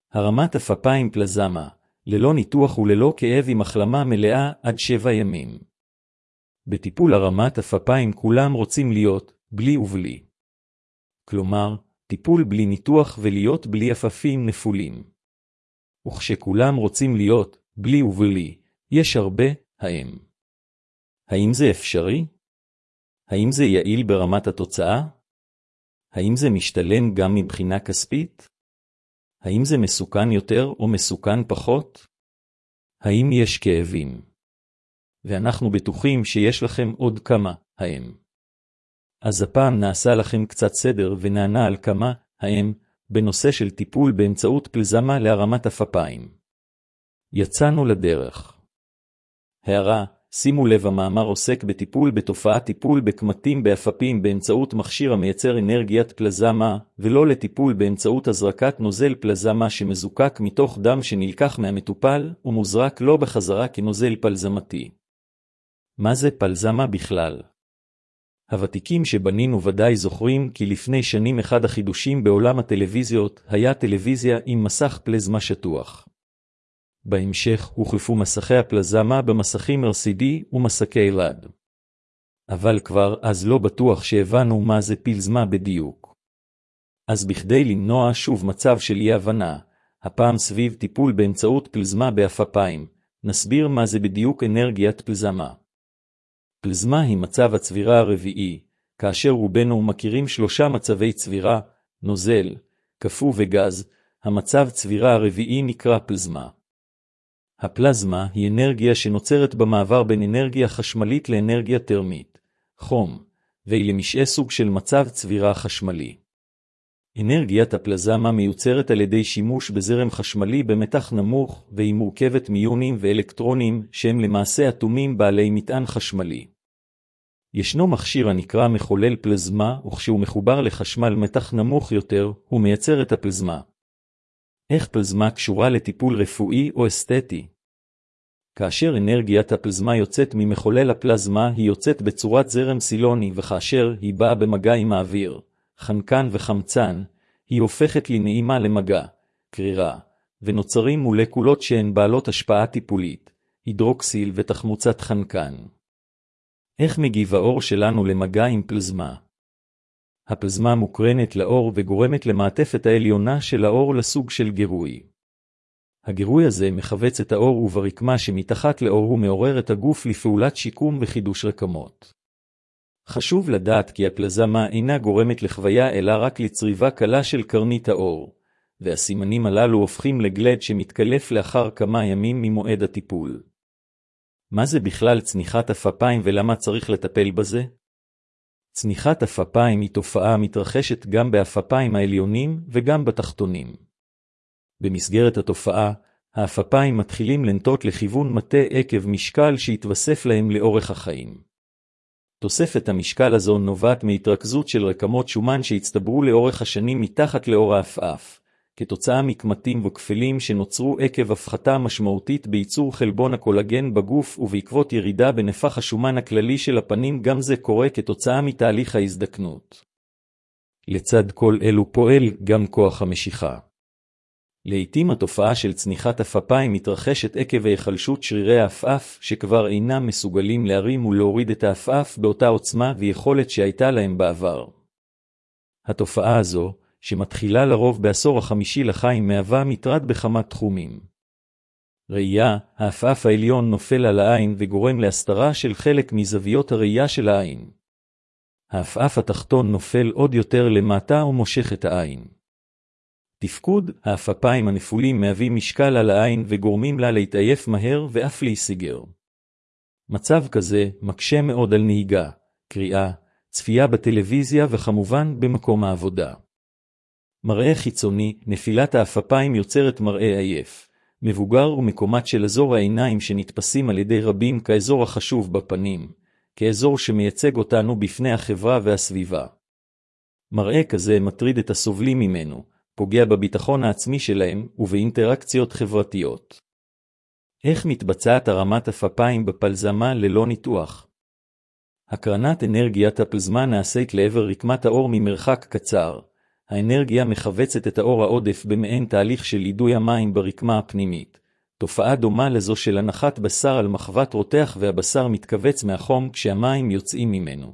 הרמת אפיים פלזמה, ללא ניתוח וללא כאב עם החלמה מלאה עד 7 ימים. בטיפול הרמת אפיים כולם רוצים להיות בלי ובלי. כלומר, טיפול בלי ניתוח ולהיות בלי אפפים נפולים. וכשכולם רוצים להיות בלי ובלי, יש הרבה האם זה אפשרי? האם זה יעיל ברמת התוצאה? האם זה משתלם גם מבחינה כספית? האם זה מסוכן יותר או מסוכן פחות? האם יש כאבים? ואנחנו בטוחים שיש לכם עוד כמה אז הפעם נעשה לכם קצת סדר ונענה על כמה בנושא של טיפול באמצעות פלזמה להרמת אפיים. יצאנו לדרך. הערה, שימו לב, המאמר עוסק בטיפול בתופעת טיפול בקמטים באפפים באמצעות מכשיר המייצר אנרגיית פלזמה, ולא לטיפול באמצעות הזרקת נוזל פלזמה שמזוקק מתוך דם שנלקח מהמטופל ומוזרק לא בחזרה כנוזל פלזמתי. מה זה פלזמה בכלל? הוותיקים שבנינו ודאי זוכרים כי לפני שנים אחד החידושים בעולם הטלוויזיות היה טלוויזיה עם מסך פלזמה שטוח. בהמשך הוחלפו מסכי הפלזמה במסכים LCD ומסכי LED. אבל כבר אז לא בטוח שהבנו מה זה פלזמה בדיוק. אז בכדי למנוע שוב מצב של אי-הבנה, הפעם סביב טיפול באמצעות פלזמה באפיים, נסביר מה זה בדיוק אנרגיית פלזמה. פלזמה היא מצב הצבירה הרביעי, כאשר רובנו מכירים 3 מצבי צבירה, נוזל, קפוא וגז, המצב צבירה הרביעי נקרא פלזמה. הפלזמה היא אנרגיה שנוצרת במעבר בין אנרגיה חשמלית לאנרגיה טרמית, חום, והיא למשעה סוג של מצב צבירה חשמלי. אנרגיית הפלזמה מיוצרת על ידי שימוש בזרם חשמלי במתח נמוך, והיא מורכבת מיונים ואלקטרונים שהם למעשה אטומים בעלי מטען חשמלי. ישנו מכשיר הנקרא מחולל פלזמה, וכשהוא מחובר לחשמל מתח נמוך יותר, הוא מייצר את הפלזמה. איך פלזמה קשורה לטיפול רפואי או אסתטי? כאשר אנרגיית הפלזמה יוצאת ממחולל הפלזמה, היא יוצאת בצורת זרם סילוני, וכאשר היא באה במגע עם האוויר, חנקן וחמצן, היא הופכת לנעימה למגע, קרירה, ונוצרים מולקולות שהן בעלות השפעה טיפולית, הידרוקסיל ותחמוצת חנקן. איך מגיב האור שלנו למגע עם פלזמה? הפלזמה מוקרנת לאור וגורמת למעטפת העליונה של האור לסוג של גירוי. הגירוי הזה מחבץ את האור, וברקמה שמתחת לאור הוא מעורר את הגוף לפעולת שיקום וחידוש רקמות. חשוב לדעת כי הפלזמה אינה גורמת לחוויה אלא רק לצריבה קלה של קרנית האור, והסימנים הללו הופכים לגלד שמתקלף לאחר כמה ימים ממועד הטיפול. מה זה בכלל צניחת אפיים ולמה צריך לטפל בזה? צניחת אפיים היא תופעה מתרחשת גם באפיים העליונים וגם בתחתונים. במסגרת התופעה, האפיים מתחילים לנטות לכיוון מטה עקב משקל שהתווסף להם לאורך החיים. תוספת המשקל הזו נובעת מהתרכזות של רקמות שומן שהצטברו לאורך השנים מתחת לאור האפאף, כתוצאה מקמטים וכפלים שנוצרו עקב הפחתה משמעותית בייצור חלבון הקולגן בגוף ובעקבות ירידה בנפח השומן הכללי של הפנים. גם זה קורה כתוצאה מתהליך ההזדקנות. לצד כל אלו פועל גם כוח המשיכה. לעתים התופעה של צניחת אפיים מתרחשת עקב היחלשות שרירי האפאף שכבר אינם מסוגלים להרים ולהוריד את האפאף באותה עוצמה ויכולת שהייתה להם בעבר. התופעה הזו, שמתחילה לרוב בעשור החמישי לחיים, מהווה מטרד בכמה תחומים. ראייה, האפאף העליון נופל על העין וגורם להסתרה של חלק מזוויות הראייה של העין. האפאף התחתון נופל עוד יותר למטה ומושך את העין. תפקוד, האפיים הנפולים מהווים משקל על העין וגורמים לה להתעייף מהר ואף להיסגר. מצב כזה מקשה מאוד על נהיגה, קריאה, צפייה בטלוויזיה וכמובן במקום העבודה. מראה חיצוני, נפילת האפיים יוצרת מראה עייף, מבוגר ומקומט של אזור העיניים שנתפסים על ידי רבים כאזור החשוב בפנים, כאזור שמייצג אותנו בפני החברה והסביבה. מראה כזה מטריד את הסובלים ממנו, פוגע בביטחון העצמי שלהם ובאינטראקציות חברתיות. איך מתבצעת הרמת אפיים בפלזמה ללא ניתוח? הקרנת אנרגיית הפלזמה נעשית לעבר רקמת האור ממרחק קצר, האנרגיה מחבצת את האור העודף במעין תהליך של אידוי המים ברקמה הפנימית, תופעה דומה לזו של הנחת בשר על מחבת רותח והבשר מתכווץ מהחום כשהמים יוצאים ממנו.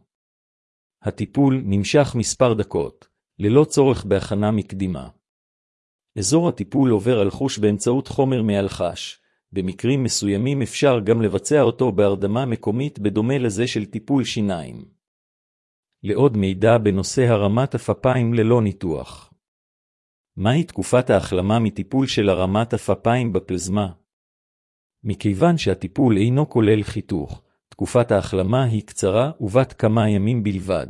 הטיפול נמשך מספר דקות, ללא צורך בהכנה מקדימה. אזור הטיפול עובר על חוש באמצעות חומר מאלחש, במקרים מסוימים אפשר גם לבצע אותו בהרדמה מקומית בדומה לזה של טיפול שיניים. לעוד מידע בנושא הרמת אפיים ללא ניתוח. מהי תקופת ההחלמה מטיפול של הרמת אפיים בפלזמה? מכיוון שהטיפול אינו כולל חיתוך, תקופת ההחלמה היא קצרה ובת כמה ימים בלבד.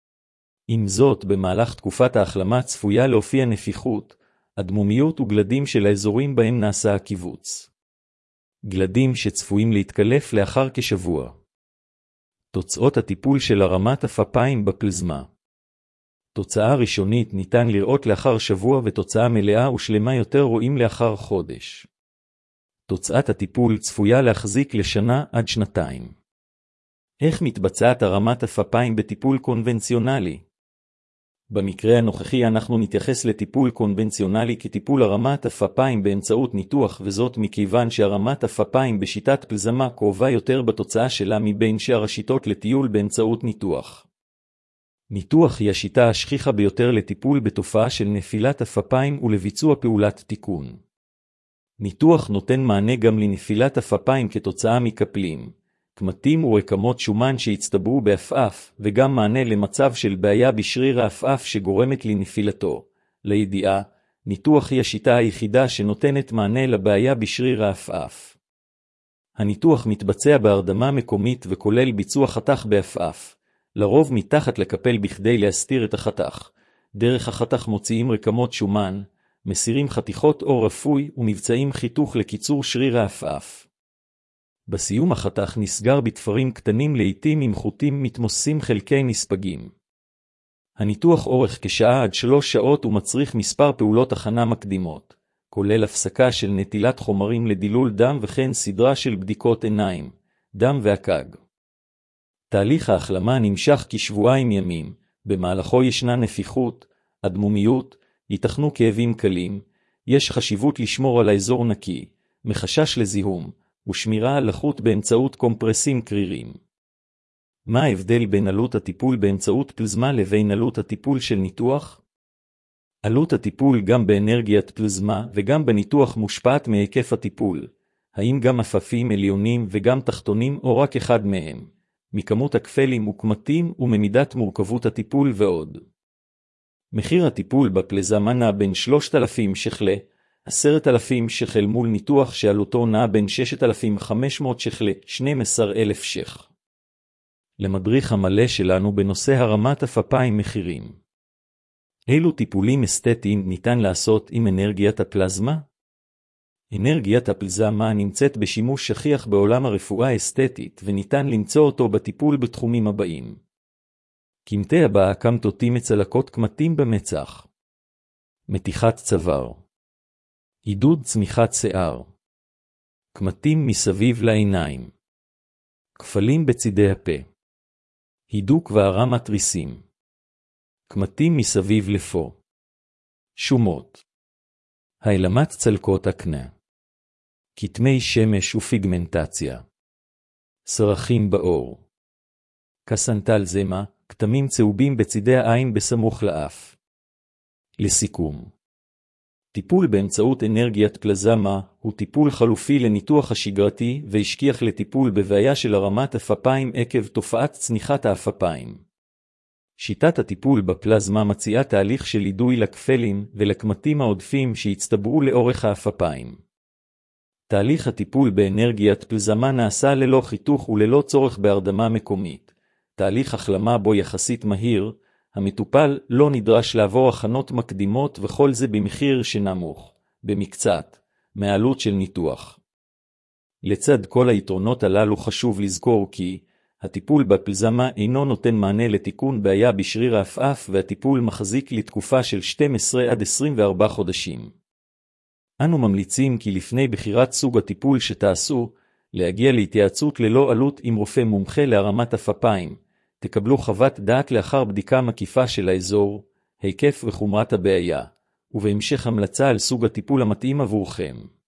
עם זאת, במהלך תקופת ההחלמה צפויה להופיע נפיחות, אדמומיות וגלדים של האזורים בהם נעשה הקיבוץ. גלדים שצפויים להתקלף לאחר כשבוע. תוצאות הטיפול של הרמת אפיים בפלזמה. תוצאה ראשונית ניתן לראות לאחר שבוע ותוצאה מלאה ושלמה יותר רואים לאחר חודש. תוצאת הטיפול צפויה להחזיק לשנה עד שנתיים. איך מתבצעת הרמת אפיים בטיפול קונבנציונלי? במקרה הנוכחי אנחנו נתייחס לטיפול קונבנציונלי כטיפול הרמת אפיים באמצעות ניתוח, וזאת מכיוון שהרמת אפיים בשיטת פלזמה קרובה יותר בתוצאה שלה מבין שאר השיטות לטיול באמצעות ניתוח. ניתוח היא השיטה השכיחה ביותר לטיפול בתופעה של נפילת אפיים ולביצוע פעולת תיקון. ניתוח נותן מענה גם לנפילת אפיים כתוצאה מקפלים, קמטים ורקמות שומן שהצטברו באפאף, וגם מענה למצב של בעיה בשריר האפאף שגורמת לנפילתו. לידיעה, ניתוח היא השיטה היחידה שנותנת מענה לבעיה בשריר האפאף. הניתוח מתבצע בהרדמה מקומית וכולל ביצוע חתך באפאף, לרוב מתחת לקפל בכדי להסתיר את החתך. דרך החתך מוציאים רקמות שומן, מסירים חתיכות אור רפוי ומבצעים חיתוך לקיצור שריר האפאף. בסיום החתך נסגר בתפרים קטנים לעתים עם חוטים מתמוססים חלקי נספגים. הניתוח אורך כשעה עד 3 שעות ומצריך מספר פעולות הכנה מקדימות, כולל הפסקה של נטילת חומרים לדילול דם וכן סדרה של בדיקות עיניים, דם והקג. תהליך ההחלמה נמשך כשבועיים ימים, במהלכו ישנה נפיחות, אדמומיות, ייתכנו כאבים קלים, יש חשיבות לשמור על האזור נקי, מחשש לזיהום, ושמירה על לחות באמצעות קומפרסים קרירים. מה ההבדל בין עלות הטיפול באמצעות פלזמה לבין עלות הטיפול של ניתוח? עלות הטיפול גם באנרגיית פלזמה וגם בניתוח מושפעת מהיקף הטיפול, האם גם אפפים עליונים וגם תחתונים או רק אחד מהם, מכמות הכפלים וקמטים וממידת מורכבות הטיפול ועוד. מחיר הטיפול בפלזמה נע בין 3,000 שכלי, 10,000 שכל מול ניתוח שעלותו נע בין 6,500 שכלי, 12,000 ש"ח. למדריך המלא שלנו בנושא הרמת אפיים מחירים. אילו טיפולים אסתטיים ניתן לעשות עם אנרגיית הפלזמה? אנרגיית הפלזמה נמצאת בשימוש שכיח בעולם הרפואה האסתטית וניתן למצוא אותו בטיפול בתחומים הבאים. קמטי הבעה, קמטוטים מצלקות קמטים במצח. מתיחת צוואר. עידוד צמיחת שיער. קמטים מסביב לעיניים. כפלים בצידי הפה. הידוק והרמת ריסים. קמטים מסביב לפו. שומות. העלמת צלקות הקנה. כתמי שמש ופיגמנטציה. סרחים בעור. קסנטלזמה, כתמים צהובים בצידי העין בסמוך לאף. לסיכום. טיפול באמצעות אנרגיית פלזמה הוא טיפול חלופי לניתוח השגרתי והשכיח לטיפול בבעיה של הרמת אפיים עקב תופעת צניחת האפיים. שיטת הטיפול בפלזמה מציעה תהליך של אידוי לכפלים ולקמטים העודפים שהצטברו לאורך האפיים. תהליך הטיפול באנרגיית פלזמה נעשה ללא חיתוך וללא צורך בהרדמה מקומית. תהליך החלמה בו יחסית מהיר, המטופל לא נדרש לעבור הכנות מקדימות וכל זה במחיר שנמוך, במקצת, מהעלות של ניתוח. לצד כל היתרונות הללו חשוב לזכור כי הטיפול בפלזמה אינו נותן מענה לתיקון בעיה בשריר האפאף והטיפול מחזיק לתקופה של 12 עד 24 חודשים. אנו ממליצים כי לפני בחירת סוג הטיפול שתעשו, להגיע להתייעצות ללא עלות עם רופא מומחה להרמת אפיים. תקבלו חוות דעת לאחר בדיקה מקיפה של האזור, היקף וחומרת הבעיה, ובהמשך המלצה על סוג הטיפול המתאים עבורכם.